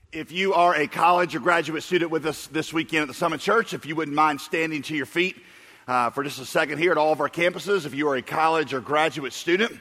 If you are a college or graduate student with us this weekend at the Summit Church, if you wouldn't mind standing to your feet for just a second here at all of our campuses. If you are a college or graduate student,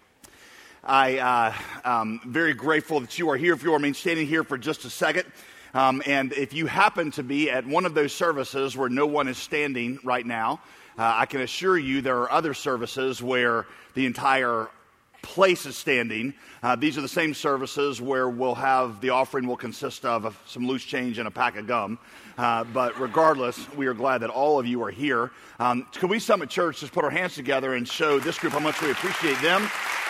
I am very grateful that you are here. If you are standing here for just a second, and if you happen to be at one of those services where no one is standing right now, I can assure you there are other services where the entire place is standing. These are the same services where the offering will consist of some loose change and a pack of gum. But regardless, we are glad that all of you are here. Could we, Summit Church, just put our hands together and show this group how much we appreciate them?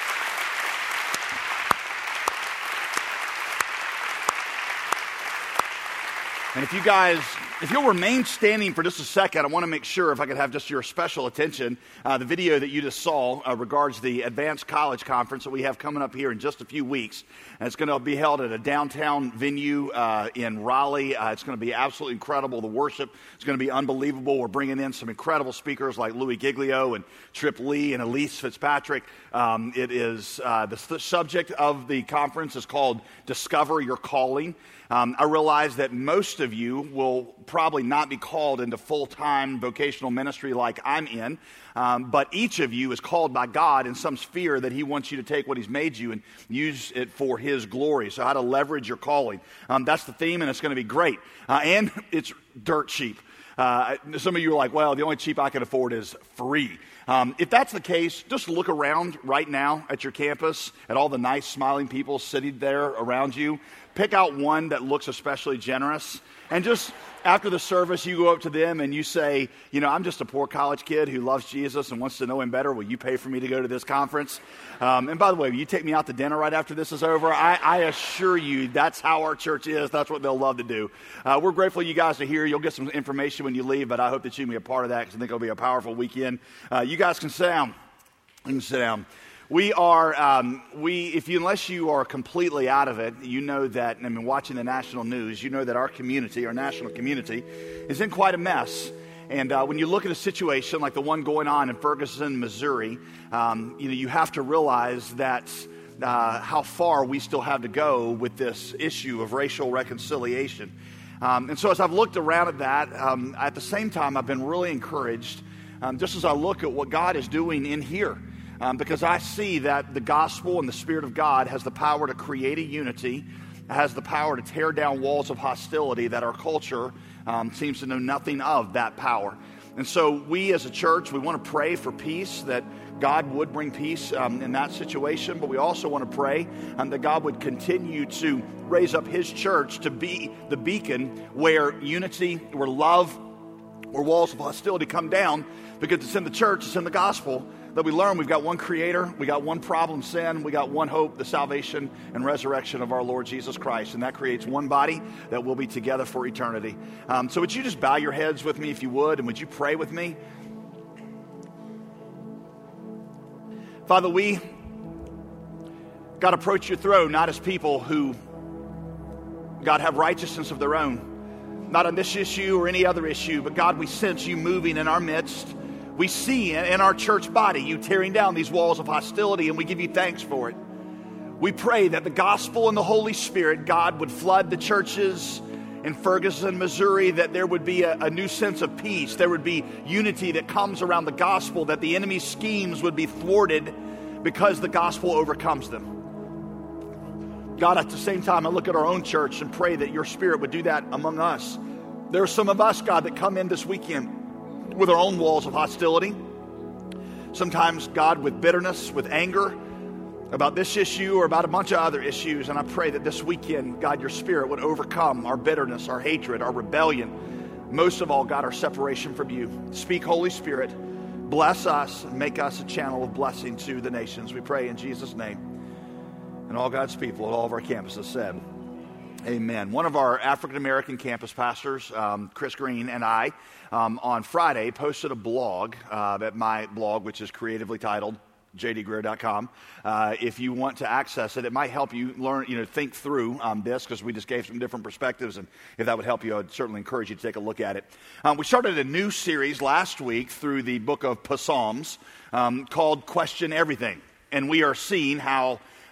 And if you'll remain standing for just a second, I want to make sure if I could have just your special attention. The video that you just saw regards the Advanced College Conference that we have coming up here in just a few weeks. And it's going to be held at a downtown venue in Raleigh. It's going to be absolutely incredible. The worship is going to be unbelievable. We're bringing in some incredible speakers like Louis Giglio and Trip Lee and Elise Fitzpatrick. The subject of the conference is called Discover Your Calling. I realize that most of you will probably not be called into full-time vocational ministry like I'm in, but each of you is called by God in some sphere that He wants you to take what He's made you and use it for His glory. So how to leverage your calling. That's the theme, and it's going to be great. And it's dirt cheap. Some of you are like, well, the only cheap I can afford is free. If that's the case, just look around right now at your campus, at all the nice smiling people sitting there around you. Pick out one that looks especially generous, and just after the service, you go up to them and you say, I'm just a poor college kid who loves Jesus and wants to know Him better. Will you pay for me to go to this conference? And by the way, will you take me out to dinner right after this is over? I assure you that's how our church is. That's what they'll love to do. We're grateful you guys are here. You'll get some information when you leave, but I hope that you can be a part of that because I think it'll be a powerful weekend. You guys can sit down. You can sit down. Unless you are completely out of it, you know that, watching the national news, you know that our national community, is in quite a mess. And when you look at a situation like the one going on in Ferguson, Missouri, you have to realize that how far we still have to go with this issue of racial reconciliation. And so as I've looked around at that, at the same time, I've been really encouraged, just as I look at what God is doing in here. Because I see that the gospel and the Spirit of God has the power to create a unity, has the power to tear down walls of hostility that our culture seems to know nothing of that power. And so we as a church, we want to pray for peace, that God would bring peace in that situation. But we also want to pray that God would continue to raise up His church to be the beacon where unity, where love, where walls of hostility come down. Because it's in the church, it's in the gospel, that we learn we've got one creator, we got one problem, sin, we got one hope, the salvation and resurrection of our Lord Jesus Christ. And that creates one body that will be together for eternity. So would you just bow your heads with me if you would, and would you pray with me? Father, we, God, approach your throne not as people who, God, have righteousness of their own. Not on this issue or any other issue, but God, we sense you moving in our midst. We see in our church body you tearing down these walls of hostility, and we give you thanks for it. We pray that the gospel and the Holy Spirit, God, would flood the churches in Ferguson, Missouri, that there would be a new sense of peace. There would be unity that comes around the gospel, that the enemy's schemes would be thwarted because the gospel overcomes them. God, at the same time, I look at our own church and pray that your Spirit would do that among us. There are some of us, God, that come in this weekend with our own walls of hostility. Sometimes, God, with bitterness, with anger about this issue or about a bunch of other issues. And I pray that this weekend, God, your Spirit would overcome our bitterness, our hatred, our rebellion. Most of all, God, our separation from you. Speak, Holy Spirit. Bless us and make us a channel of blessing to the nations. We pray in Jesus' name. And all God's people at all of our campuses said, amen. One of our African-American campus pastors, Chris Green, and I, on Friday, posted a blog at my blog, which is creatively titled jdgreer.com. If you want to access it, it might help you learn, think through this, because we just gave some different perspectives, and if that would help you, I'd certainly encourage you to take a look at it. We started a new series last week through the book of Psalms called Question Everything, and we are seeing how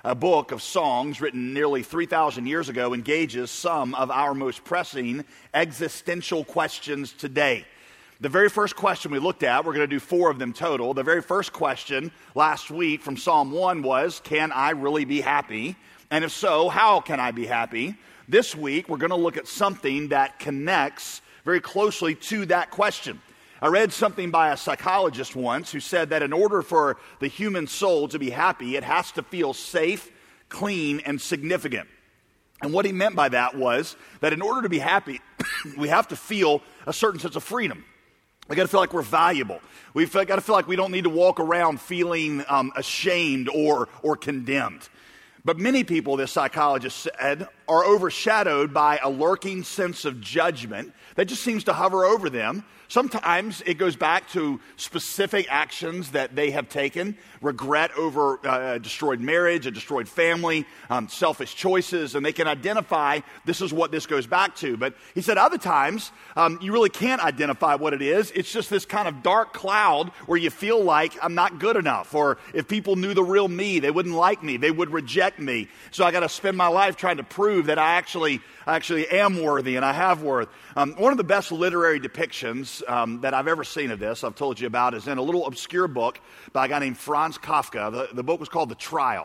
a book of songs written nearly 3,000 years ago, engages some of our most pressing existential questions today. The very first question we looked at, we're going to do 4 of them total. The very first question last week from Psalm 1 was, can I really be happy? And if so, how can I be happy? This week, we're going to look at something that connects very closely to that question. I read something by a psychologist once who said that in order for the human soul to be happy, it has to feel safe, clean, and significant. And what he meant by that was that in order to be happy, we have to feel a certain sense of freedom. We got to feel like we're valuable. We've got to feel like we don't need to walk around feeling ashamed or condemned. But many people, this psychologist said, are overshadowed by a lurking sense of judgment that just seems to hover over them. Sometimes it goes back to specific actions that they have taken, regret over a destroyed marriage, a destroyed family, selfish choices, and they can identify this is what this goes back to. But he said other times you really can't identify what it is. It's just this kind of dark cloud where you feel like I'm not good enough, or if people knew the real me, they wouldn't like me, they would reject me. So I got to spend my life trying to prove that I actually am worthy and I have worth. One of the best literary depictions that I've ever seen of this, I've told you about, is in a little obscure book by a guy named Franz Kafka. The book was called The Trial.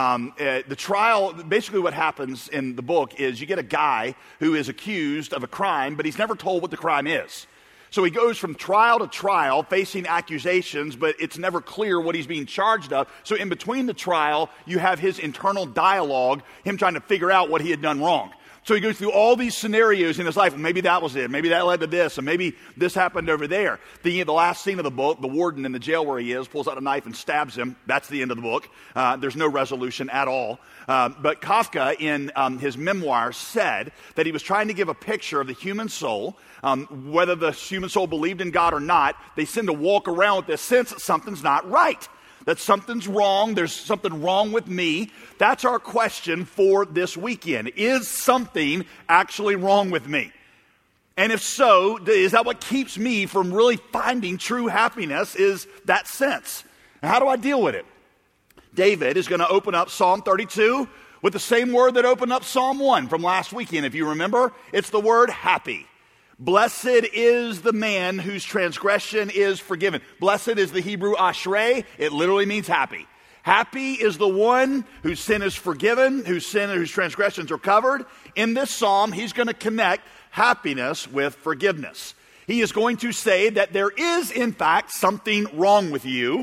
The trial, basically what happens in the book is you get a guy who is accused of a crime, but he's never told what the crime is. So he goes from trial to trial facing accusations, but it's never clear what he's being charged of. So in between the trial, you have his internal dialogue, him trying to figure out what he had done wrong. So he goes through all these scenarios in his life. Maybe that was it. Maybe that led to this. And maybe this happened over there. The last scene of the book, the warden in the jail where he is pulls out a knife and stabs him. That's the end of the book. There's no resolution at all. But Kafka, in his memoirs, said that he was trying to give a picture of the human soul. Whether the human soul believed in God or not, they seem to walk around with this sense that something's not right. That something's wrong, there's something wrong with me. That's our question for this weekend. Is something actually wrong with me? And if so, is that what keeps me from really finding true happiness, is that sense? And how do I deal with it? David is going to open up Psalm 32 with the same word that opened up Psalm 1 from last weekend. If you remember, it's the word happy. Blessed is the man whose transgression is forgiven. Blessed is the Hebrew ashrei. It literally means happy. Happy is the one whose sin is forgiven, whose transgressions are covered. In this psalm, he's going to connect happiness with forgiveness. He is going to say that there is, in fact, something wrong with you,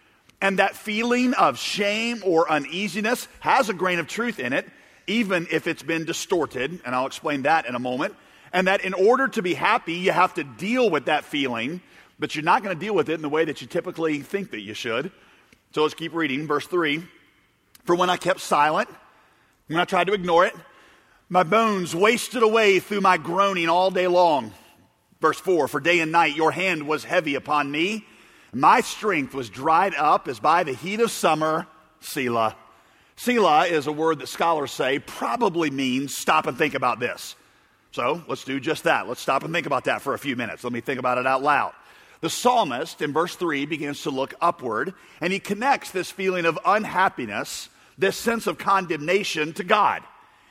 and that feeling of shame or uneasiness has a grain of truth in it, even if it's been distorted, and I'll explain that in a moment. And that in order to be happy, you have to deal with that feeling, but you're not going to deal with it in the way that you typically think that you should. So let's keep reading. Verse 3, for when I kept silent, when I tried to ignore it, my bones wasted away through my groaning all day long. Verse 4, for day and night your hand was heavy upon me. My strength was dried up as by the heat of summer. Selah. Selah is a word that scholars say probably means stop and think about this. So let's do just that. Let's stop and think about that for a few minutes. Let me think about it out loud. The psalmist in verse 3 begins to look upward, and he connects this feeling of unhappiness, this sense of condemnation, to God.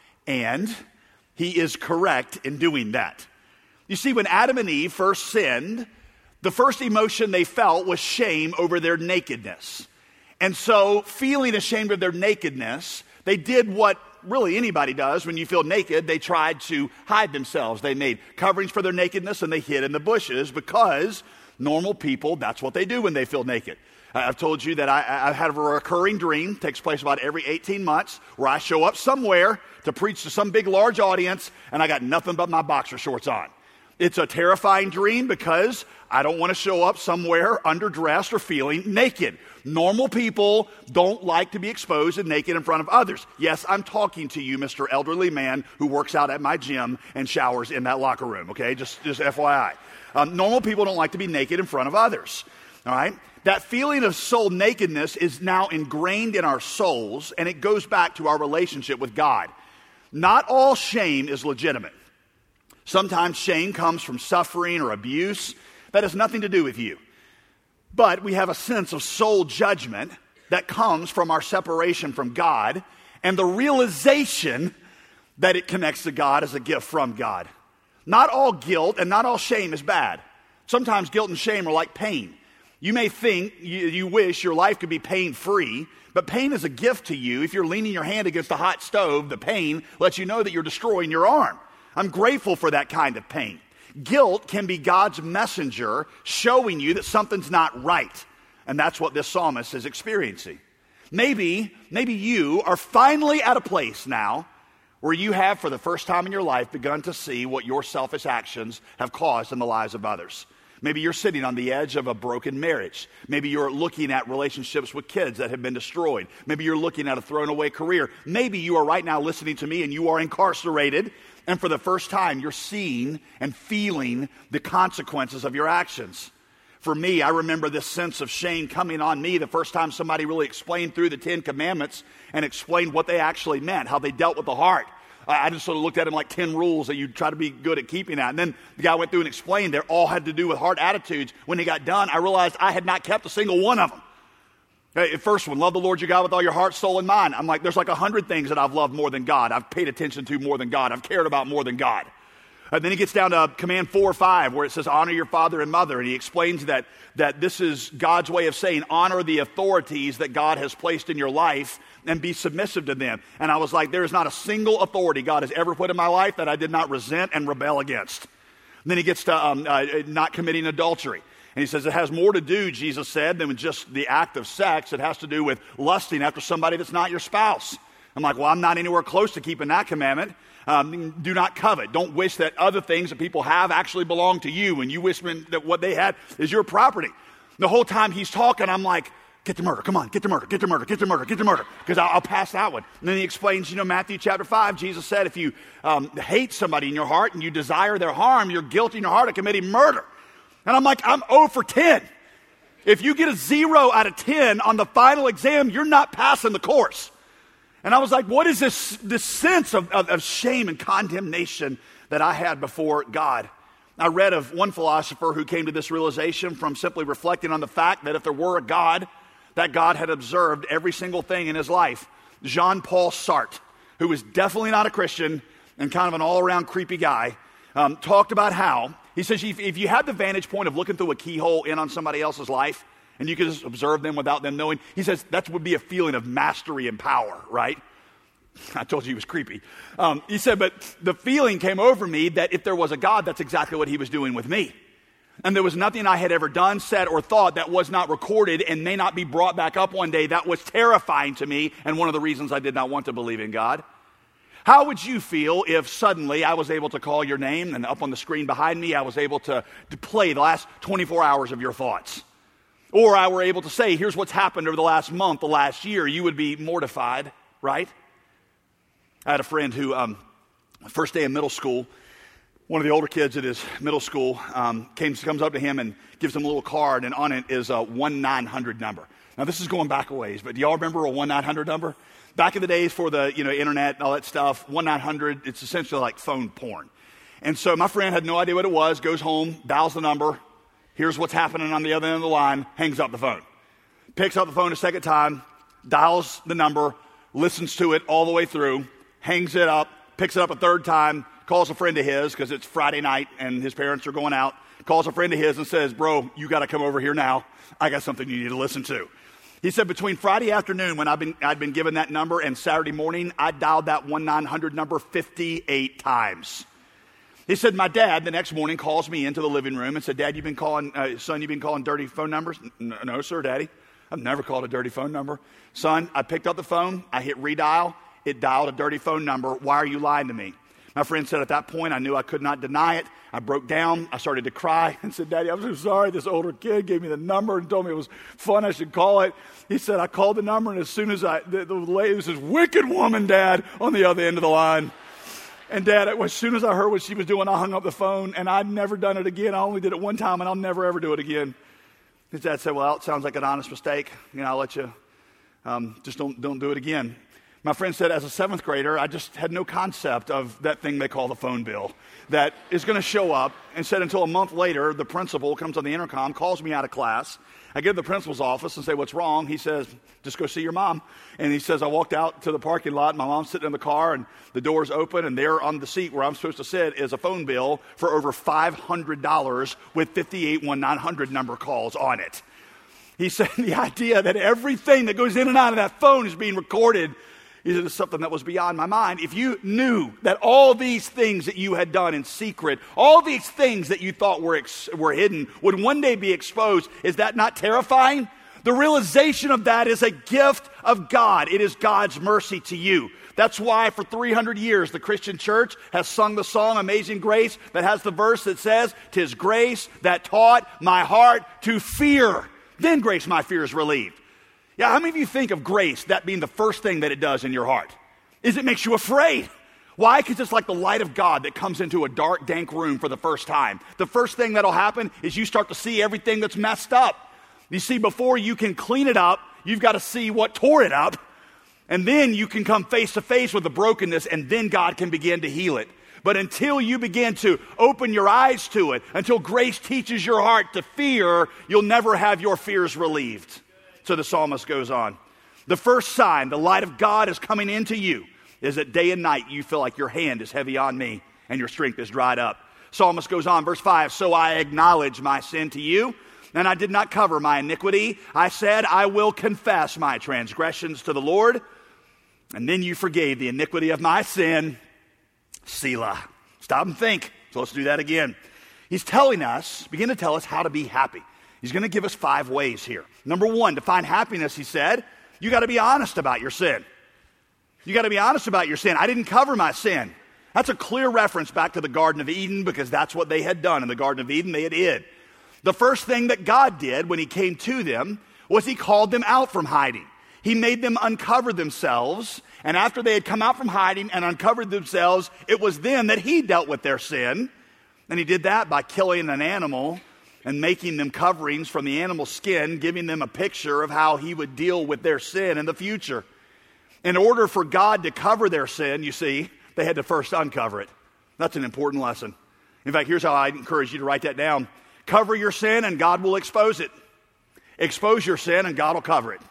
And he is correct in doing that. You see, when Adam and Eve first sinned, the first emotion they felt was shame over their nakedness. And so, feeling ashamed of their nakedness, they did what really anybody does when you feel naked. They tried to hide themselves. They made coverings for their nakedness and they hid in the bushes, because normal people, that's what they do when they feel naked. I've told you that I have a recurring dream, takes place about every 18 months, where I show up somewhere to preach to some big, large audience, and I got nothing but my boxer shorts on. It's a terrifying dream because I don't want to show up somewhere underdressed or feeling naked. Normal people don't like to be exposed and naked in front of others. Yes, I'm talking to you, Mr. Elderly Man who works out at my gym and showers in that locker room, okay? Just FYI. Normal people don't like to be naked in front of others, all right? That feeling of soul nakedness is now ingrained in our souls, and it goes back to our relationship with God. Not all shame is legitimate. Sometimes shame comes from suffering or abuse. That has nothing to do with you. But we have a sense of soul judgment that comes from our separation from God and the realization that it connects to God as a gift from God. Not all guilt and not all shame is bad. Sometimes guilt and shame are like pain. You may think you wish your life could be pain-free, but pain is a gift to you. If you're leaning your hand against a hot stove, the pain lets you know that you're destroying your arm. I'm grateful for that kind of pain. Guilt can be God's messenger showing you that something's not right. And that's what this psalmist is experiencing. Maybe you are finally at a place now where you have, for the first time in your life, begun to see what your selfish actions have caused in the lives of others. Maybe you're sitting on the edge of a broken marriage. Maybe you're looking at relationships with kids that have been destroyed. Maybe you're looking at a thrown away career. Maybe you are right now listening to me and you are incarcerated, and for the first time you're seeing and feeling the consequences of your actions. For me, I remember this sense of shame coming on me the first time somebody really explained through the 10 Commandments and explained what they actually meant, how they dealt with the heart. I just sort of looked at them like 10 rules that you try to be good at keeping that. And then the guy went through and explained they all had to do with heart attitudes. When he got done, I realized I had not kept a single one of them. The first one, love the Lord your God with all your heart, soul, and mind. I'm like, there's like 100 things that I've loved more than God. I've paid attention to more than God. I've cared about more than God. Then he gets down to command 4 or 5 where it says honor your father and mother. And he explains that this is God's way of saying honor the authorities that God has placed in your life and be submissive to them. And I was like, there is not a single authority God has ever put in my life that I did not resent and rebel against. And then he gets to not committing adultery. And he says it has more to do, Jesus said, than with just the act of sex. It has to do with lusting after somebody that's not your spouse. I'm like, well, I'm not anywhere close to keeping that commandment. Do not covet. Don't wish that other things that people have actually belong to you, and you wish that what they had is your property. The whole time he's talking, I'm like, get the murder. Come on, get the murder, get the murder, get the murder, get the murder, because I'll pass that one. And then he explains, Matthew chapter 5, Jesus said, if you hate somebody in your heart and you desire their harm, you're guilty in your heart of committing murder. And I'm like, I'm 0 for 10. If you get a 0 out of 10 on the final exam, you're not passing the course. And I was like, what is this sense of shame and condemnation that I had before God? I read of one philosopher who came to this realization from simply reflecting on the fact that if there were a God, that God had observed every single thing in his life. Jean-Paul Sartre, who was definitely not a Christian and kind of an all-around creepy guy, talked about how, he says, if you had the vantage point of looking through a keyhole in on somebody else's life, and you could just observe them without them knowing, he says that would be a feeling of mastery and power, right? I told you he was creepy. He said, but the feeling came over me that if there was a God, that's exactly what he was doing with me. And there was nothing I had ever done, said, or thought that was not recorded and may not be brought back up one day. That was terrifying to me, and one of the reasons I did not want to believe in God. How would you feel if suddenly I was able to call your name, and up on the screen behind me, I was able to play the last 24 hours of your thoughts? Or I were able to say, here's what's happened over the last month, the last year. You would be mortified, right? I had a friend who, first day in middle school, one of the older kids at his middle school comes up to him and gives him a little card, and on it is a 1-900 number. Now, this is going back a ways, but do y'all remember a 1-900 number? Back in the days for the internet and all that stuff, 1-900, it's essentially like phone porn. And so my friend had no idea what it was, goes home, dials the number, here's what's happening on the other end of the line, hangs up the phone. Picks up the phone a second time, dials the number, listens to it all the way through, hangs it up, picks it up a third time, calls a friend of his because it's Friday night and his parents are going out, calls a friend of his and says, bro, you got to come over here now. I got something you need to listen to. He said between Friday afternoon when I'd been given that number and Saturday morning, I dialed that 1-900 number 58 times. He said, my dad the next morning calls me into the living room and said, Dad, son, you've been calling dirty phone numbers? No, sir, Daddy. I've never called a dirty phone number. Son, I picked up the phone. I hit redial. It dialed a dirty phone number. Why are you lying to me? My friend said at that point, I knew I could not deny it. I broke down. I started to cry and said, Daddy, I'm so sorry. This older kid gave me the number and told me it was fun. I should call it. He said, I called the number, and as soon as the lady was this wicked woman, Dad, on the other end of the line. And Dad, as soon as I heard what she was doing, I hung up the phone, and I'd never done it again. I only did it one time, and I'll never, ever do it again. His dad said, well, it sounds like an honest mistake. I'll let you, just don't do it again. My friend said, as a seventh grader, I just had no concept of that thing they call the phone bill that is going to show up, and said until a month later, the principal comes on the intercom, calls me out of class. I go to the principal's office and say, what's wrong? He says, just go see your mom. And he says, I walked out to the parking lot, and my mom's sitting in the car, and the door's open, and there on the seat where I'm supposed to sit is a phone bill for over $500 with 581900 number calls on it. He said the idea that everything that goes in and out of that phone is being recorded is something that was beyond my mind. If you knew that all these things that you had done in secret, all these things that you thought were hidden would one day be exposed, is that not terrifying? The realization of that is a gift of God. It is God's mercy to you. That's why for 300 years the Christian church has sung the song Amazing Grace that has the verse that says, "'Tis grace that taught my heart to fear. Then grace my fear is relieved." Yeah, how many of you think of grace, that being the first thing that it does in your heart? It makes you afraid. Why? Because it's like the light of God that comes into a dark, dank room for the first time. The first thing that'll happen is you start to see everything that's messed up. You see, before you can clean it up, you've got to see what tore it up. And then you can come face to face with the brokenness, and then God can begin to heal it. But until you begin to open your eyes to it, until grace teaches your heart to fear, you'll never have your fears relieved. So the psalmist goes on. The first sign the light of God is coming into you is that day and night you feel like your hand is heavy on me and your strength is dried up. Psalmist goes on, verse 5, "So I acknowledge my sin to you, and I did not cover my iniquity. I said, I will confess my transgressions to the Lord, and then you forgave the iniquity of my sin. Selah." Stop and think. So let's do that again. He's begin to tell us how to be happy. He's going to give us 5 ways here. Number 1, to find happiness, he said, you got to be honest about your sin. You got to be honest about your sin. I didn't cover my sin. That's a clear reference back to the Garden of Eden, because that's what they had done in the Garden of Eden. They had hid. The first thing that God did when he came to them was he called them out from hiding. He made them uncover themselves. And after they had come out from hiding and uncovered themselves, it was then that he dealt with their sin. And he did that by killing an animal and making them coverings from the animal skin, giving them a picture of how he would deal with their sin in the future. In order for God to cover their sin, you see, they had to first uncover it. That's an important lesson. In fact, here's how I encourage you to write that down. Cover your sin and God will expose it. Expose your sin and God will cover it.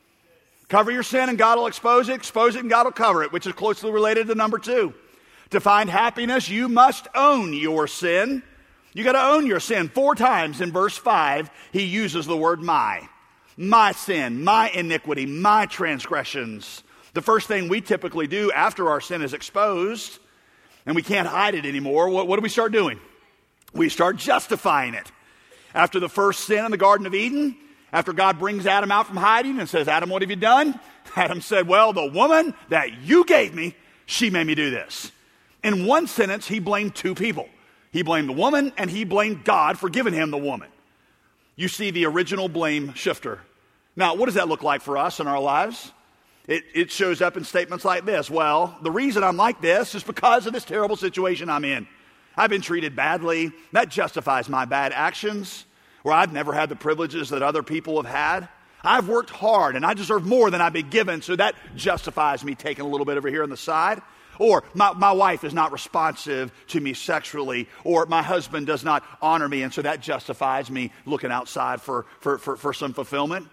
Cover your sin and God will expose it and God will cover it, which is closely related to number 2. To find happiness, you must own your sin. You got to own your sin. 4 times in verse 5, he uses the word my. My sin, my iniquity, my transgressions. The first thing we typically do after our sin is exposed and we can't hide it anymore, what do we start doing? We start justifying it. After the first sin in the Garden of Eden, after God brings Adam out from hiding and says, "Adam, what have you done?" Adam said, "Well, the woman that you gave me, she made me do this." In one sentence, he blamed 2 people. He blamed the woman and he blamed God for giving him the woman. You see the original blame shifter. Now, what does that look like for us in our lives? It shows up in statements like this. Well, the reason I'm like this is because of this terrible situation I'm in. I've been treated badly. That justifies my bad actions. Or I've never had the privileges that other people have had. I've worked hard and I deserve more than I've been given, so that justifies me taking a little bit over here on the side. Or my wife is not responsive to me sexually, or my husband does not honor me, and so that justifies me looking outside for some fulfillment.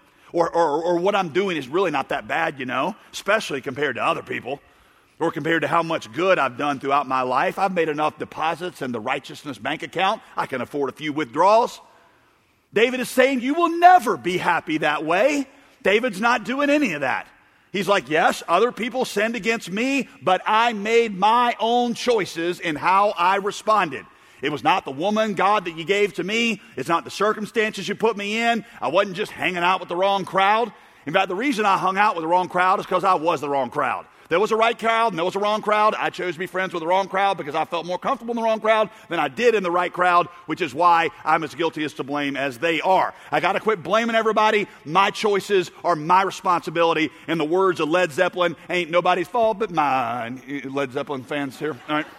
Or what I'm doing is really not that bad, especially compared to other people, or compared to how much good I've done throughout my life. I've made enough deposits in the righteousness bank account. I can afford a few withdrawals. David is saying you will never be happy that way. David's not doing any of that. He's like, yes, other people sinned against me, but I made my own choices in how I responded. It was not the woman, God, that you gave to me. It's not the circumstances you put me in. I wasn't just hanging out with the wrong crowd. In fact, the reason I hung out with the wrong crowd is because I was the wrong crowd. There was a right crowd and there was a wrong crowd. I chose to be friends with the wrong crowd because I felt more comfortable in the wrong crowd than I did in the right crowd, which is why I'm as guilty as to blame as they are. I got to quit blaming everybody. My choices are my responsibility. In the words of Led Zeppelin, ain't nobody's fault but mine. Led Zeppelin fans here? All right.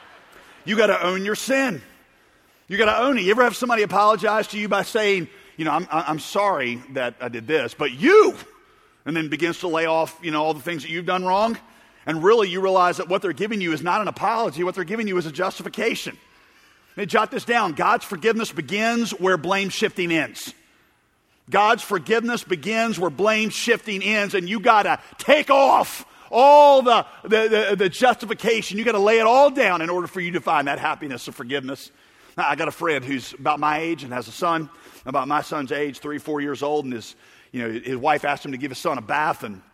You got to own your sin. You got to own it. You ever have somebody apologize to you by saying, I'm sorry that I did this, but you and then begins to lay off, all the things that you've done wrong. And really you realize that what they're giving you is not an apology. What they're giving you is a justification. Let me jot this down. God's forgiveness begins where blame shifting ends. God's forgiveness begins where blame shifting ends, and you got to take off all the justification. You got to lay it all down in order for you to find that happiness of forgiveness. Now, I got a friend who's about my age and has a son, about my son's age, 3, 4 years old, and his wife asked him to give his son a bath, and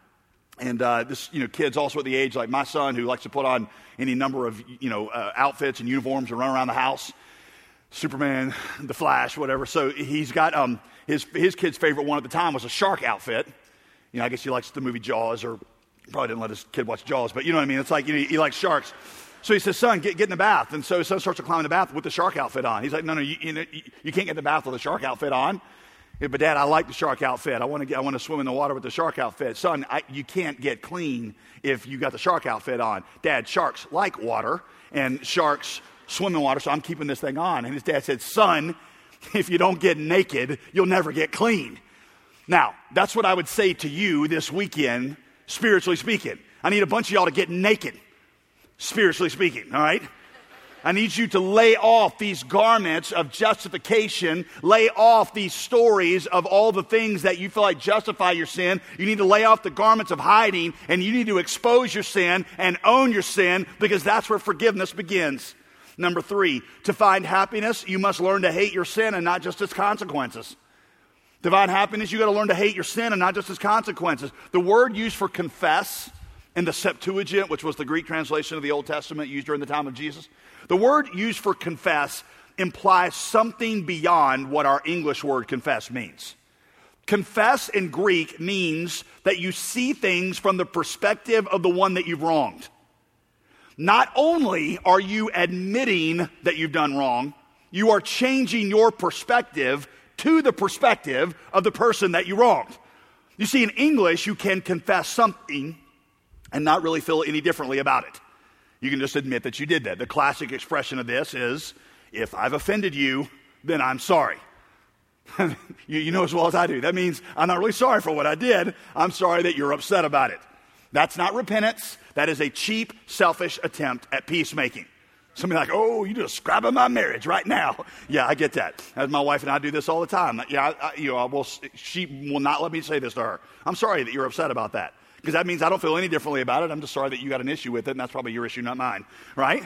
this kid's also at the age like my son, who likes to put on any number of outfits and uniforms and run around the house, Superman, the Flash, whatever. So he's got his kid's favorite one at the time was a shark outfit. I guess he likes the movie Jaws, or probably didn't let his kid watch Jaws, but you know what I mean. It's like he likes sharks. So he says, "Son, get in the bath." And so his son starts to climb in the bath with the shark outfit on. He's like, "No, you can't get in the bath with a shark outfit on." Yeah, "But Dad, I like the shark outfit. I want to swim in the water with the shark outfit." "Son, you can't get clean if you got the shark outfit on." "Dad, sharks like water, and sharks swim in water, so I'm keeping this thing on." And his dad said, "Son, if you don't get naked, you'll never get clean." Now, that's what I would say to you this weekend, spiritually speaking. I need a bunch of y'all to get naked, spiritually speaking, all right? I need you to lay off these garments of justification, lay off these stories of all the things that you feel like justify your sin. You need to lay off the garments of hiding, and you need to expose your sin and own your sin, because that's where forgiveness begins. Number 3, to find happiness, you must learn to hate your sin and not just its consequences. To find happiness, you got to learn to hate your sin and not just its consequences. The word used for confess in the Septuagint, which was the Greek translation of the Old Testament used during the time of Jesus, the word used for confess implies something beyond what our English word confess means. Confess in Greek means that you see things from the perspective of the one that you've wronged. Not only are you admitting that you've done wrong, you are changing your perspective to the perspective of the person that you wronged. You see, in English, you can confess something and not really feel any differently about it. You can just admit that you did that. The classic expression of this is, if I've offended you, then I'm sorry. you know as well as I do. That means I'm not really sorry for what I did. I'm sorry that you're upset about it. That's not repentance. That is a cheap, selfish attempt at peacemaking. Somebody like, "Oh, you just scrapping my marriage right now." Yeah, I get that. As my wife and I do this all the time. Yeah, she will not let me say this to her. "I'm sorry that you're upset about that." Because that means I don't feel any differently about it. I'm just sorry that you got an issue with it, and that's probably your issue, not mine, right?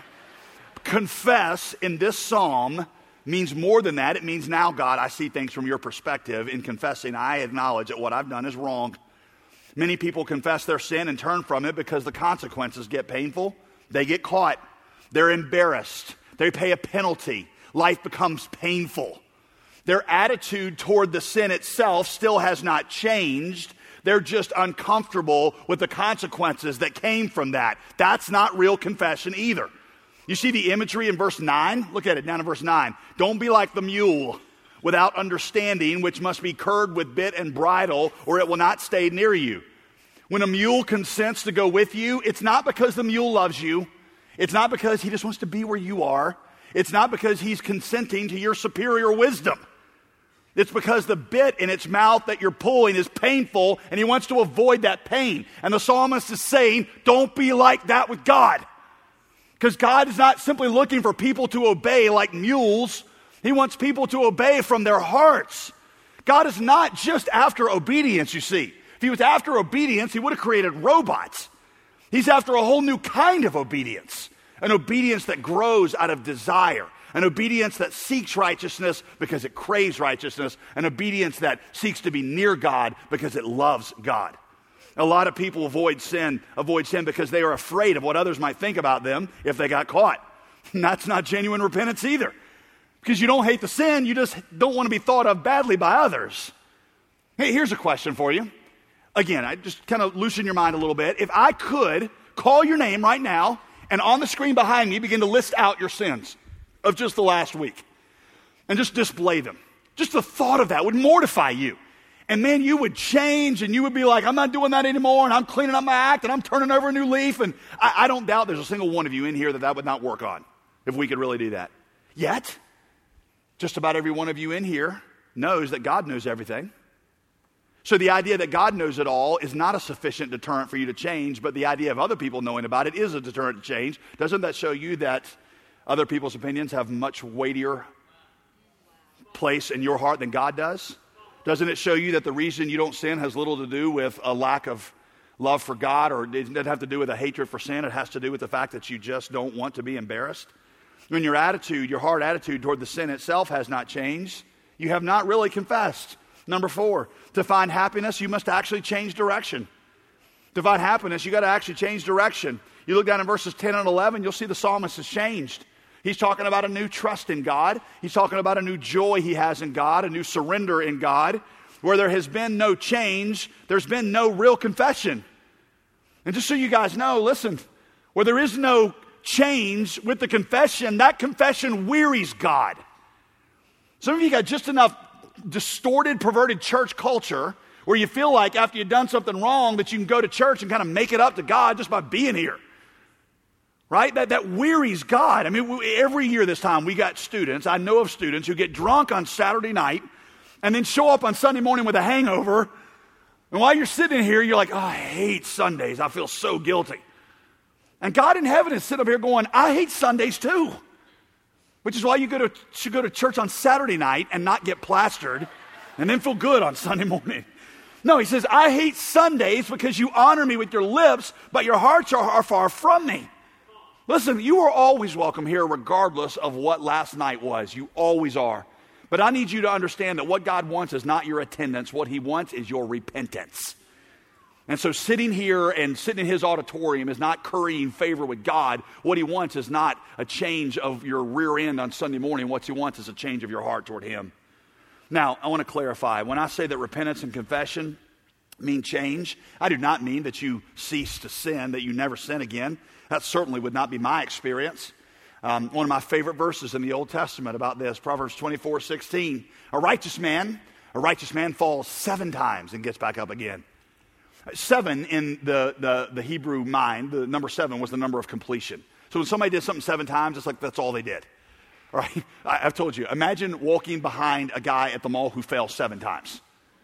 Confess in this psalm means more than that. It means, now, God, I see things from your perspective. In confessing, I acknowledge that what I've done is wrong. Many people confess their sin and turn from it because the consequences get painful. They get caught. They're embarrassed. They pay a penalty. Life becomes painful. Their attitude toward the sin itself still has not changed. They're just uncomfortable with the consequences that came from that. That's not real confession either. You see the imagery in verse 9? Look at it down in verse 9. "Don't be like the mule without understanding, which must be curbed with bit and bridle, or it will not stay near you." When a mule consents to go with you, it's not because the mule loves you. It's not because he just wants to be where you are. It's not because he's consenting to your superior wisdom. It's because the bit in its mouth that you're pulling is painful, and he wants to avoid that pain. And the psalmist is saying, don't be like that with God. Because God is not simply looking for people to obey like mules. He wants people to obey from their hearts. God is not just after obedience, you see. If he was after obedience, he would have created robots. He's after a whole new kind of obedience. An obedience that grows out of desire. An obedience that seeks righteousness because it craves righteousness. An obedience that seeks to be near God because it loves God. A lot of people avoid sin because they are afraid of what others might think about them if they got caught. And that's not genuine repentance either. Because you don't hate the sin, you just don't want to be thought of badly by others. Hey, here's a question for you. Again, I just kind of loosen your mind a little bit. If I could call your name right now, and on the screen behind me begin to list out your sins of just the last week, and just display them. Just the thought of that would mortify you. And man, you would change, and you would be like, I'm not doing that anymore, and I'm cleaning up my act, and I'm turning over a new leaf. And I don't doubt there's a single one of you in here that would not work on, if we could really do that. Yet, just about every one of you in here knows that God knows everything. So the idea that God knows it all is not a sufficient deterrent for you to change, but the idea of other people knowing about it is a deterrent to change. Doesn't that show you that other people's opinions have much weightier place in your heart than God does? Doesn't it show you that the reason you don't sin has little to do with a lack of love for God, or it doesn't have to do with a hatred for sin? It has to do with the fact that you just don't want to be embarrassed. When your attitude, your heart attitude toward the sin itself has not changed, you have not really confessed. Number 4, to find happiness, you must actually change direction. To find happiness, you got to actually change direction. You look down in verses 10 and 11, you'll see the psalmist has changed. He's talking about a new trust in God. He's talking about a new joy he has in God, a new surrender in God. Where there has been no change, there's been no real confession. And just so you guys know, listen, where there is no change with the confession, that confession wearies God. Some of you got just enough distorted, perverted church culture where you feel like after you've done something wrong that you can go to church and kind of make it up to God just by being here. Right? That wearies God. I mean, every year this time we got students, I know of students who get drunk on Saturday night and then show up on Sunday morning with a hangover. And while you're sitting here, you're like, oh, I hate Sundays. I feel so guilty. And God in heaven is sitting up here going, I hate Sundays too. Which is why you should go to church on Saturday night and not get plastered and then feel good on Sunday morning. No, he says, I hate Sundays because you honor me with your lips, but your hearts are far from me. Listen, you are always welcome here regardless of what last night was. You always are. But I need you to understand that what God wants is not your attendance. What he wants is your repentance. And so sitting here and sitting in his auditorium is not currying favor with God. What he wants is not a change of your rear end on Sunday morning. What he wants is a change of your heart toward him. Now, I want to clarify. When I say that repentance and confession mean change, I do not mean that you cease to sin, that you never sin again. That certainly would not be my experience. One of my favorite verses in the Old Testament about this, Proverbs 24:16. A righteous man falls 7 times and gets back up again. 7 in the Hebrew mind, the number 7 was the number of completion. So when somebody did something 7 times, it's like that's all they did. All right? I've told you, imagine walking behind a guy at the mall who fell 7 times.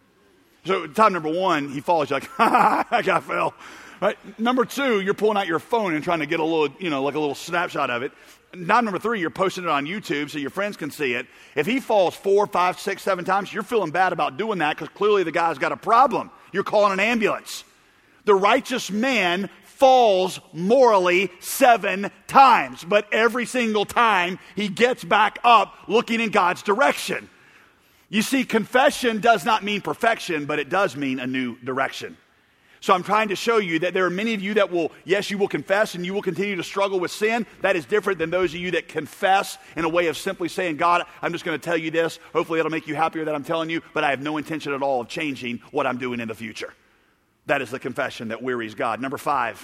So time number 1, he falls, you're like, ha ha, that guy fell. Right? Number 2, you're pulling out your phone and trying to get a little, like a little snapshot of it. Now number 3, you're posting it on YouTube so your friends can see it. If he falls 4, 5, 6, 7 times, you're feeling bad about doing that because clearly the guy's got a problem. You're calling an ambulance. The righteous man falls morally 7 times, but every single time he gets back up looking in God's direction. You see, confession does not mean perfection, but it does mean a new direction. So I'm trying to show you that there are many of you that will, yes, you will confess and you will continue to struggle with sin. That is different than those of you that confess in a way of simply saying, God, I'm just going to tell you this. Hopefully it'll make you happier that I'm telling you, but I have no intention at all of changing what I'm doing in the future. That is the confession that wearies God. Number 5,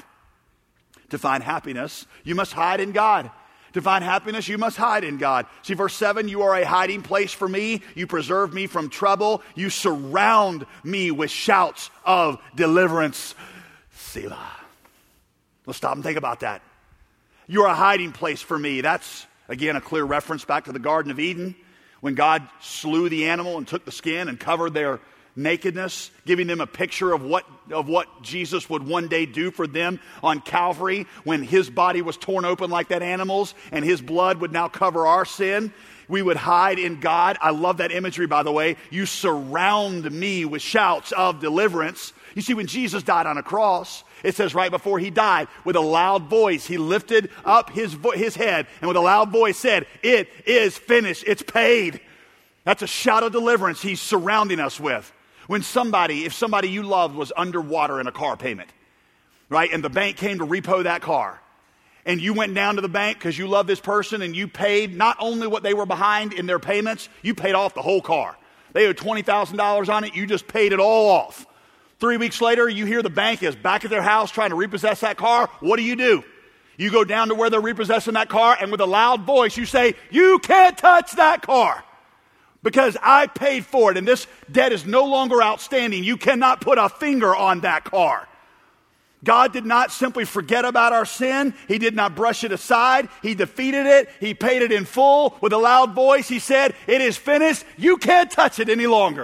to find happiness, you must hide in God. To find happiness, you must hide in God. See, verse 7, you are a hiding place for me. You preserve me from trouble. You surround me with shouts of deliverance. Selah. Let's stop and think about that. You're a hiding place for me. That's, again, a clear reference back to the Garden of Eden when God slew the animal and took the skin and covered their nakedness, giving them a picture of what Jesus would one day do for them on Calvary when his body was torn open like that animal's and his blood would now cover our sin. We would hide in God. I love that imagery, by the way. You surround me with shouts of deliverance. You see, when Jesus died on a cross, it says right before he died, with a loud voice, he lifted up his head and with a loud voice said, "It is finished. It's paid." That's a shout of deliverance he's surrounding us with. When if somebody you loved was underwater in a car payment, right? And the bank came to repo that car. And you went down to the bank because you love this person and you paid not only what they were behind in their payments, you paid off the whole car. They owed $20,000 on it. You just paid it all off. 3 weeks later, you hear the bank is back at their house trying to repossess that car. What do? You go down to where they're repossessing that car and with a loud voice you say, "You can't touch that car. Because I paid for it and this debt is no longer outstanding. You cannot put a finger on that car." God did not simply forget about our sin. He did not brush it aside. He defeated it. He paid it in full. With a loud voice, he said, "It is finished. You can't touch it any longer."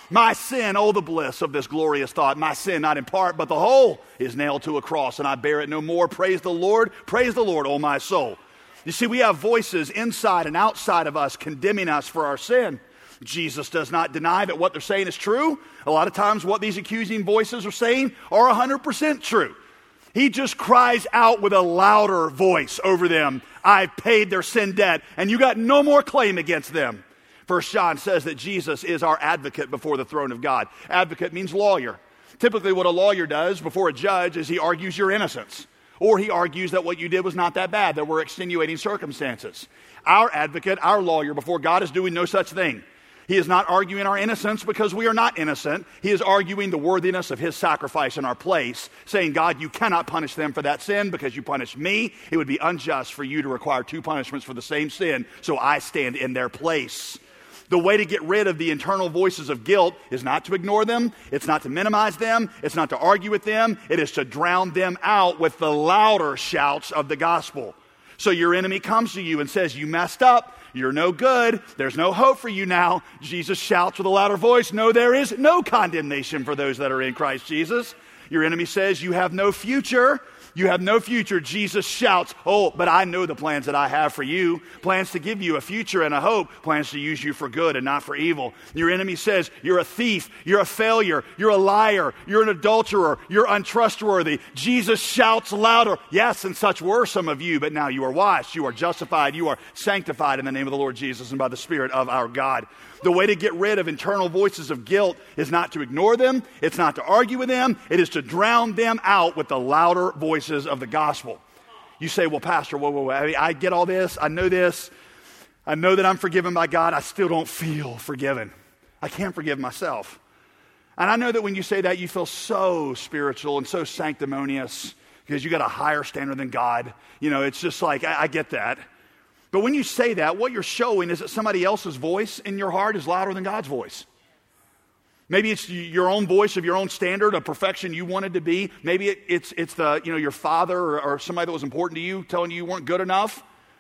My sin, oh, the bliss of this glorious thought. My sin, not in part, but the whole, is nailed to a cross, and I bear it no more. Praise the Lord, oh my soul. You see, we have voices inside and outside of us condemning us for our sin. Jesus does not deny that what they're saying is true. A lot of times what these accusing voices are saying are 100% true. He just cries out with a louder voice over them, I've paid their sin debt, and you got no more claim against them. 1 John says that Jesus is our advocate before the throne of God. Advocate means lawyer. Typically what a lawyer does before a judge is he argues your innocence. Or he argues that what you did was not that bad. There were extenuating circumstances. Our advocate, our lawyer before God is doing no such thing. He is not arguing our innocence because we are not innocent. He is arguing the worthiness of his sacrifice in our place, saying, God, you cannot punish them for that sin because you punished me. It would be unjust for you to require two punishments for the same sin, so I stand in their place. The way to get rid of the internal voices of guilt is not to ignore them. It's not to minimize them. It's not to argue with them. It is to drown them out with the louder shouts of the gospel. So your enemy comes to you and says, you messed up. You're no good. There's no hope for you now. Jesus shouts with a louder voice, no, there is no condemnation for those that are in Christ Jesus. Your enemy says, you have no future. You have no future. Jesus shouts, oh, but I know the plans that I have for you. Plans to give you a future and a hope. Plans to use you for good and not for evil. Your enemy says, you're a thief. You're a failure. You're a liar. You're an adulterer. You're untrustworthy. Jesus shouts louder. Yes, and such were some of you, but now you are washed. You are justified. You are sanctified in the name of the Lord Jesus and by the Spirit of our God. The way to get rid of internal voices of guilt is not to ignore them. It's not to argue with them. It is to drown them out with the louder voices of the gospel. You say, well, Pastor, whoa. I get all this. I know this. I know that I'm forgiven by God. I still don't feel forgiven. I can't forgive myself. And I know that when you say that, you feel so spiritual and so sanctimonious because you got a higher standard than God. You know, it's just like, I get that. But when you say that, what you're showing is that somebody else's voice in your heart is louder than God's voice. Maybe it's your own voice of your own standard of perfection you wanted to be. Maybe it's the your father or somebody that was important to you telling you weren't good enough.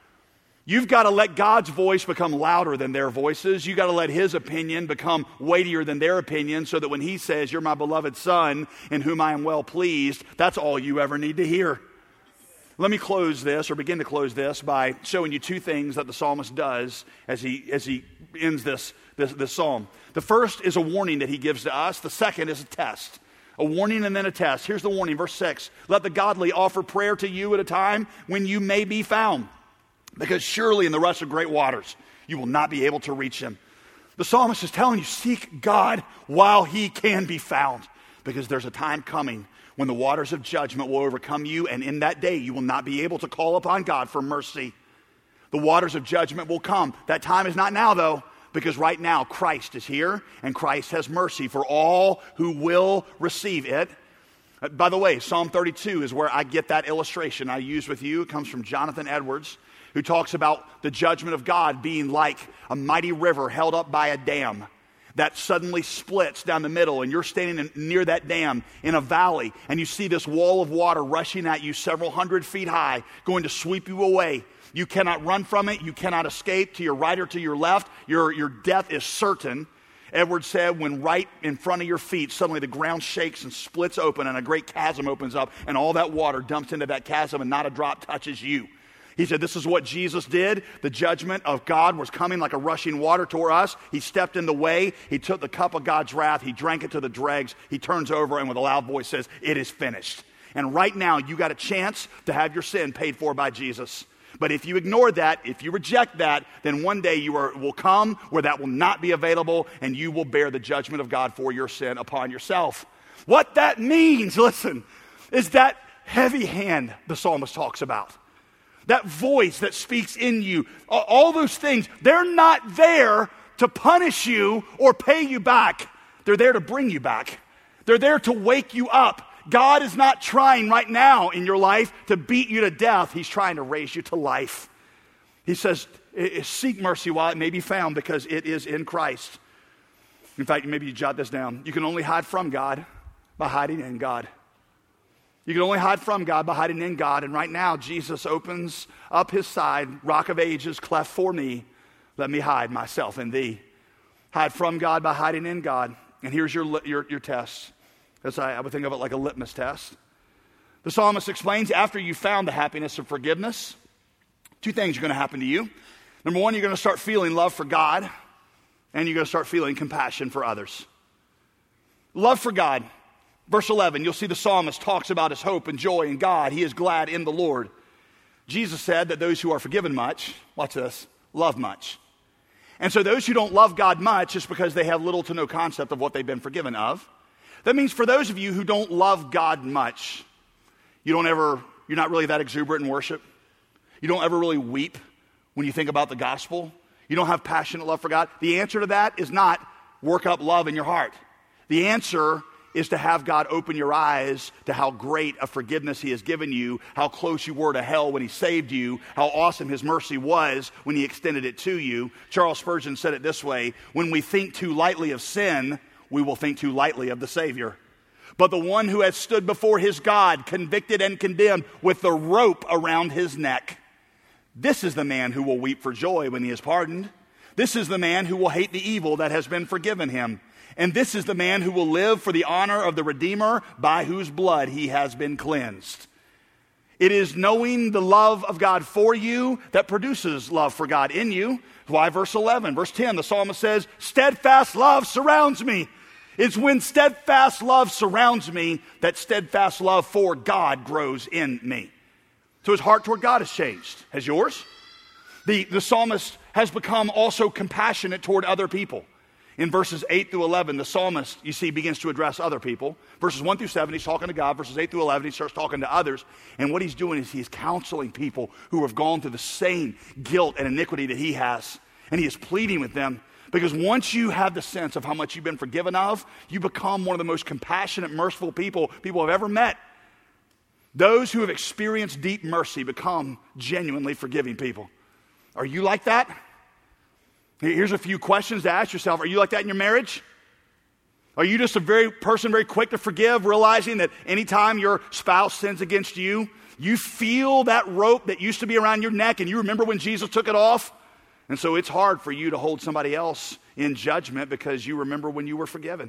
You've got to let God's voice become louder than their voices. You've got to let his opinion become weightier than their opinion so that when he says, you're my beloved son in whom I am well pleased, that's all you ever need to hear. Let me close this, or begin to close this, by showing you two things that the psalmist does as he ends this psalm. The first is a warning that he gives to us. The second is a test. A warning and then a test. Here's the warning, verse 6. Let the godly offer prayer to you at a time when you may be found, because surely in the rush of great waters you will not be able to reach him. The psalmist is telling you, seek God while he can be found, because there's a time coming when the waters of judgment will overcome you, and in that day you will not be able to call upon God for mercy. The waters of judgment will come. That time is not now, though, because right now Christ is here, and Christ has mercy for all who will receive it. By the way, Psalm 32 is where I get that illustration I use with you. It comes from Jonathan Edwards, who talks about the judgment of God being like a mighty river held up by a dam that suddenly splits down the middle, and you're standing near that dam in a valley, and you see this wall of water rushing at you several hundred feet high, going to sweep you away. You cannot run from it. You cannot escape to your right or to your left. Your death is certain. Edwards said, when right in front of your feet, suddenly the ground shakes and splits open, and a great chasm opens up, and all that water dumps into that chasm, and not a drop touches you. He said, this is what Jesus did. The judgment of God was coming like a rushing water toward us. He stepped in the way. He took the cup of God's wrath. He drank it to the dregs. He turns over and with a loud voice says, it is finished. And right now, you got a chance to have your sin paid for by Jesus. But if you ignore that, if you reject that, then one day will come where that will not be available, and you will bear the judgment of God for your sin upon yourself. What that means, listen, is that heavy hand the psalmist talks about. That voice that speaks in you, all those things, they're not there to punish you or pay you back. They're there to bring you back. They're there to wake you up. God is not trying right now in your life to beat you to death. He's trying to raise you to life. He says, seek mercy while it may be found, because it is in Christ. In fact, maybe you jot this down. You can only hide from God by hiding in God. You can only hide from God by hiding in God. And right now, Jesus opens up his side, rock of ages, cleft for me. Let me hide myself in thee. Hide from God by hiding in God. And here's your test. As I would think of it like a litmus test. The psalmist explains, after you found the happiness of forgiveness, two things are going to happen to you. Number one, you're going to start feeling love for God, and you're going to start feeling compassion for others. Love for God. Verse 11, you'll see the psalmist talks about his hope and joy in God. He is glad in the Lord. Jesus said that those who are forgiven much, watch this, love much. And so those who don't love God much is because they have little to no concept of what they've been forgiven of. That means for those of you who don't love God much, you're not really that exuberant in worship. You don't ever really weep when you think about the gospel. You don't have passionate love for God. The answer to that is not work up love in your heart. The answer is to have God open your eyes to how great a forgiveness he has given you, how close you were to hell when he saved you, how awesome his mercy was when he extended it to you. Charles Spurgeon said it this way, when we think too lightly of sin, we will think too lightly of the Savior. But the one who has stood before his God, convicted and condemned with the rope around his neck, this is the man who will weep for joy when he is pardoned. This is the man who will hate the evil that has been forgiven him. And this is the man who will live for the honor of the Redeemer by whose blood he has been cleansed. It is knowing the love of God for you that produces love for God in you. Why verse 11? Verse 10, the psalmist says, steadfast love surrounds me. It's when steadfast love surrounds me that steadfast love for God grows in me. So his heart toward God has changed. Has yours? The psalmist has become also compassionate toward other people. In verses 8 through 11, the psalmist, you see, begins to address other people. Verses 1 through 7, he's talking to God. Verses 8 through 11, he starts talking to others. And what he's doing is he's counseling people who have gone through the same guilt and iniquity that he has. And he is pleading with them. Because once you have the sense of how much you've been forgiven of, you become one of the most compassionate, merciful people have ever met. Those who have experienced deep mercy become genuinely forgiving people. Are you like that? Here's a few questions to ask yourself. Are you like that in your marriage? Are you just a very quick to forgive, realizing that anytime your spouse sins against you, you feel that rope that used to be around your neck and you remember when Jesus took it off? And so it's hard for you to hold somebody else in judgment because you remember when you were forgiven.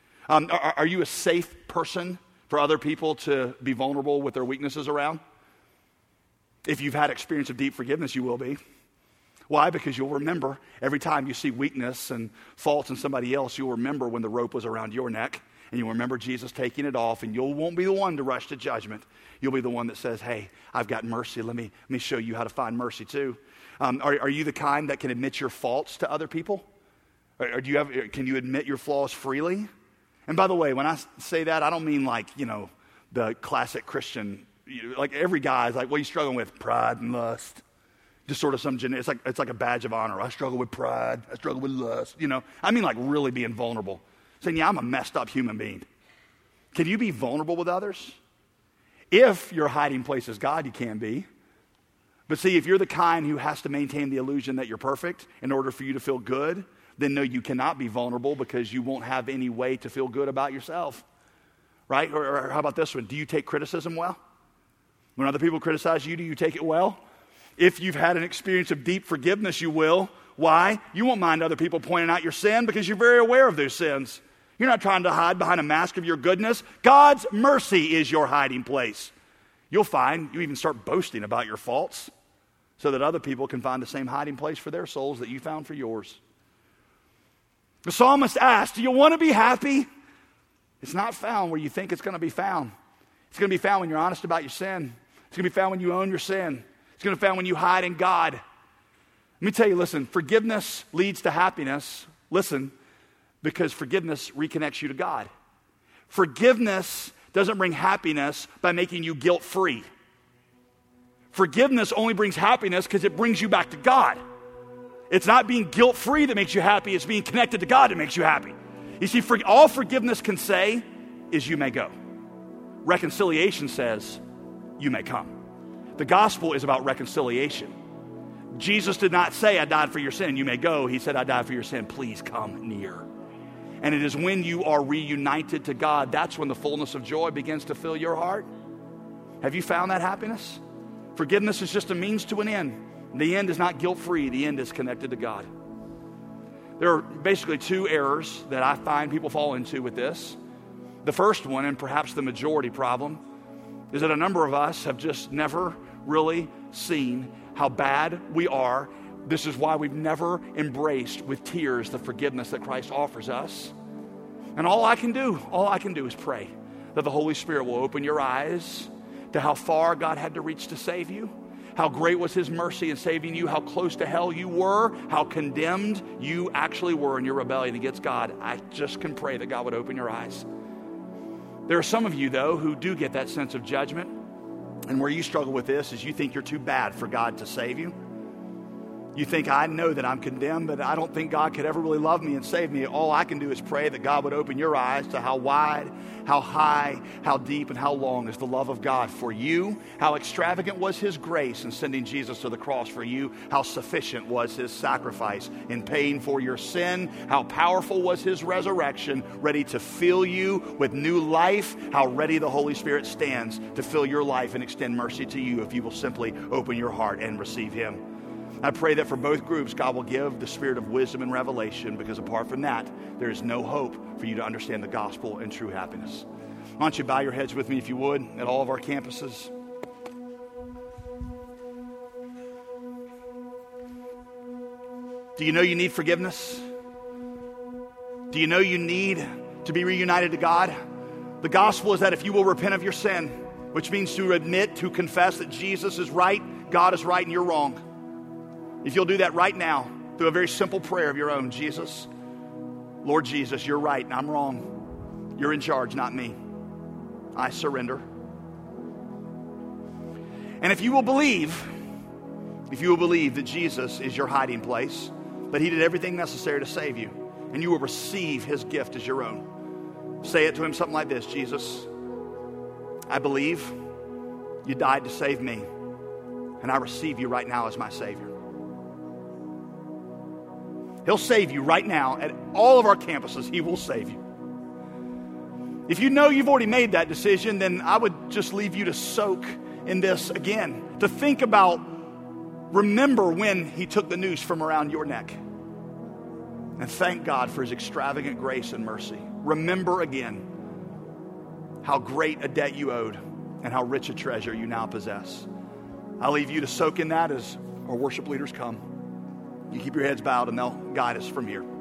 Are you a safe person for other people to be vulnerable with their weaknesses around? If you've had experience of deep forgiveness, you will be. Why? Because you'll remember every time you see weakness and faults in somebody else, you'll remember when the rope was around your neck, and you'll remember Jesus taking it off, and you won't be the one to rush to judgment. You'll be the one that says, hey, I've got mercy. Let me show you how to find mercy too. Are you the kind that can admit your faults to other people? Or can you admit your flaws freely? And by the way, when I say that, I don't mean like, the classic Christian, like every guy is like, what are you struggling with? Pride and lust. Just sort of it's like a badge of honor. I struggle with pride. I struggle with lust. I mean like really being vulnerable. Saying, yeah, I'm a messed up human being. Can you be vulnerable with others? If your hiding place is God, you can be. But see, if you're the kind who has to maintain the illusion that you're perfect in order for you to feel good, then no, you cannot be vulnerable because you won't have any way to feel good about yourself. Right? Or how about this one? Do you take criticism well? When other people criticize you, do you take it well? If you've had an experience of deep forgiveness, you will. Why? You won't mind other people pointing out your sin because you're very aware of those sins. You're not trying to hide behind a mask of your goodness. God's mercy is your hiding place. You'll find you even start boasting about your faults so that other people can find the same hiding place for their souls that you found for yours. The psalmist asked, do you want to be happy? It's not found where you think it's going to be found. It's going to be found when you're honest about your sin. It's going to be found when you own your sin. It's going to be found when you hide in God. Let me tell you, listen, forgiveness leads to happiness. Listen, because forgiveness reconnects you to God. Forgiveness doesn't bring happiness by making you guilt-free. Forgiveness only brings happiness because it brings you back to God. It's not being guilt-free that makes you happy. It's being connected to God that makes you happy. You see, all forgiveness can say is you may go. Reconciliation says you may come. The gospel is about reconciliation. Jesus did not say, I died for your sin, you may go. He said, I died for your sin, please come near. And it is when you are reunited to God, that's when the fullness of joy begins to fill your heart. Have you found that happiness? Forgiveness is just a means to an end. The end is not guilt-free. The end is connected to God. There are basically two errors that I find people fall into with this. The first one, and perhaps the majority problem, is that a number of us have just never really seen how bad we are. This is why we've never embraced with tears the forgiveness that Christ offers us. And all I can do is pray that the Holy Spirit will open your eyes to how far God had to reach to save you, how great was his mercy in saving you, how close to hell you were, how condemned you actually were in your rebellion against God. I just can pray that God would open your eyes. There are some of you, though, who do get that sense of judgment. And where you struggle with this is you think you're too bad for God to save you. You think, I know that I'm condemned, but I don't think God could ever really love me and save me. All I can do is pray that God would open your eyes to how wide, how high, how deep, and how long is the love of God for you, how extravagant was his grace in sending Jesus to the cross for you, how sufficient was his sacrifice in paying for your sin, how powerful was his resurrection, ready to fill you with new life, how ready the Holy Spirit stands to fill your life and extend mercy to you if you will simply open your heart and receive him. I pray that for both groups, God will give the spirit of wisdom and revelation, because apart from that, there is no hope for you to understand the gospel and true happiness. Why don't you bow your heads with me, if you would, at all of our campuses. Do you know you need forgiveness? Do you know you need to be reunited to God? The gospel is that if you will repent of your sin, which means to admit, to confess that Jesus is right, God is right, and you're wrong. If you'll do that right now through a very simple prayer of your own, Jesus, Lord Jesus, you're right and I'm wrong. You're in charge, not me. I surrender. And if you will believe that Jesus is your hiding place, that he did everything necessary to save you, and you will receive his gift as your own, say it to him something like this: Jesus, I believe you died to save me, and I receive you right now as my Savior. He'll save you right now. At all of our campuses, he will save you. If you know you've already made that decision, then I would just leave you to soak in this again. To think about, remember when he took the noose from around your neck. And thank God for his extravagant grace and mercy. Remember again how great a debt you owed and how rich a treasure you now possess. I'll leave you to soak in that as our worship leaders come. You keep your heads bowed and they'll guide us from here.